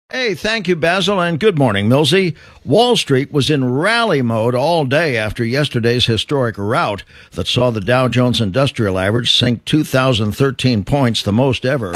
Hey, thank you, Basil, and good morning, Millsy. Wall Street was in rally mode all day after yesterday's historic rout that saw the Dow Jones Industrial Average sink 2,013 points, the most ever.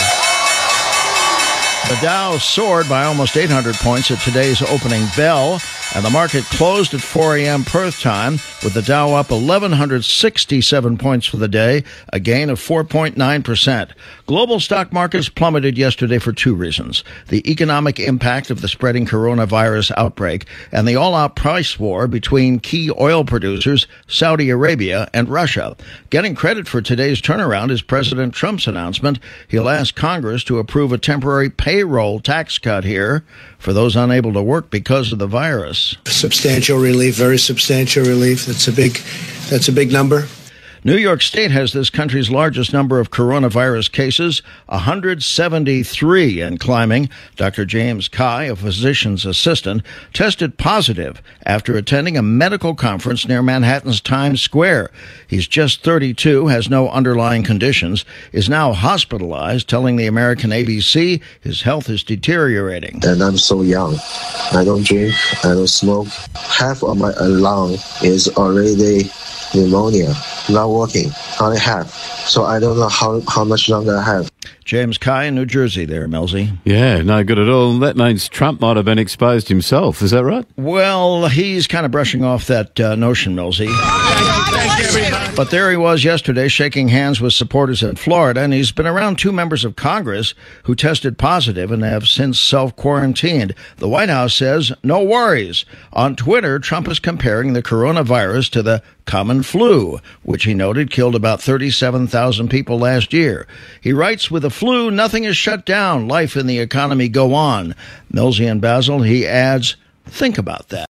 The Dow soared by almost 800 points at today's opening bell, and the market closed at 4 a.m. Perth time, with the Dow up 1,167 points for the day, a gain of 4.9%. Global stock markets plummeted yesterday for two reasons: the economic impact of the spreading coronavirus outbreak and the all-out price war between key oil producers, Saudi Arabia and Russia. Getting credit for today's turnaround is President Trump's announcement he'll ask Congress to approve a temporary payroll tax cut here for those unable to work because of the virus. Substantial relief, very substantial relief. That's a big number. New York State has this country's largest number of coronavirus cases, 173 and climbing. Dr. James Kai, a physician's assistant, tested positive after attending a medical conference near Manhattan's Times Square. He's just 32, has no underlying conditions, is now hospitalized, telling the American ABC his health is deteriorating. And I'm so young. I don't drink, I don't smoke. Half of my lung is already pneumonia, not working, only half. So I don't know how much longer I have. James Kai in New Jersey there, Millsy. Yeah, no good at all. That means Trump might have been exposed himself. Is that right? Well, he's kind of brushing off that notion, Millsy. But there he was yesterday shaking hands with supporters in Florida, and he's been around two members of Congress who tested positive and have since self-quarantined. The White House says, no worries. On Twitter, Trump is comparing the coronavirus to the common flu, which he noted killed about 37,000 people last year. He writes, with the flu, nothing is shut down. Life and the economy go on. Millsy and Basil, he adds, think about that.